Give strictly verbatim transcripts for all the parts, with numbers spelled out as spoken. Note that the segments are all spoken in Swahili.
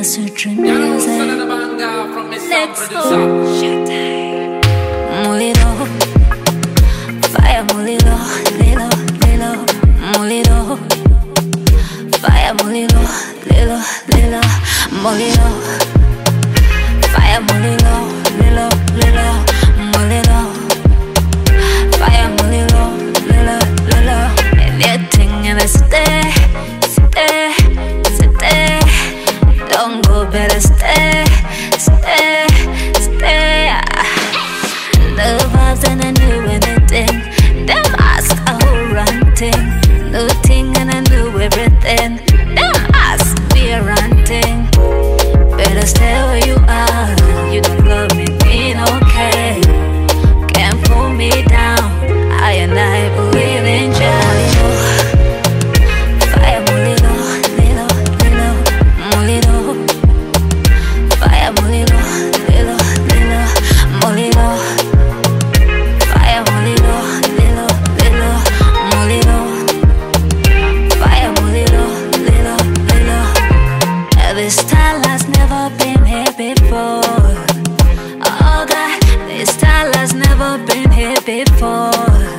Sutra music. Next Showtime. Mulilo, fire mulilo, lilo, lilo, mulilo, fire mulilo, lilo, lilo, mulilo, fire mulilo, lilo, lilo, mulilo, fire mulilo, lilo, lilo. Anything in a stay, stay, stay. Don't go, better stay, stay, stay. The vibes and I knew anything. Them ask a whole ranting. New thing and I knew everything. Them ask we a ranting. Better stay where you are. You don't love me, mean okay. Can't pull me down. I and I believe in Jah. Fire mulilo, lilo, lilo, mulilo. Fire mulilo, lilo, lilo, mulilo. Fire mulilo, lilo, lilo, mulilo. Fire mulilo, lilo, lilo. This style has never been here before. Oh God, this style has never been here before.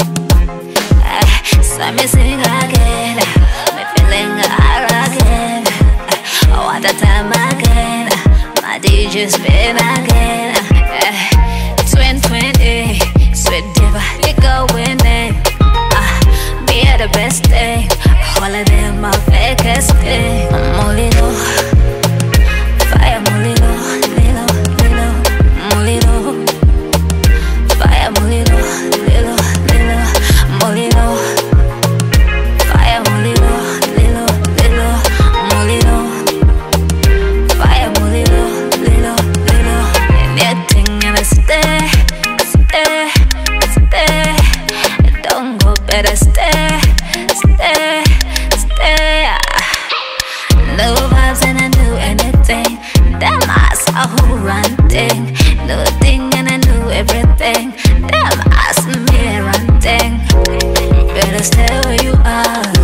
So me sing again, me feeling alright again. Oh, what a time again, my D J spin again. Twin twenty, sweet diva, you go winning. Uh, be the best thing, holiday my fakest thing. Mulilo, fire mulilo, lilo, lilo, mulilo. Fire mulilo, lilo, lilo, mulilo. Fire mulilo, lilo, lilo, mulilo. Fire mulilo, lilo, lilo. Anything in a stay, stay, stay. Don't go, better stay, stay, stay. No vibes and I knew anything. Them ass a whole ranting. No thing and I knew everything. Them ass me ranting. Better stay where you are.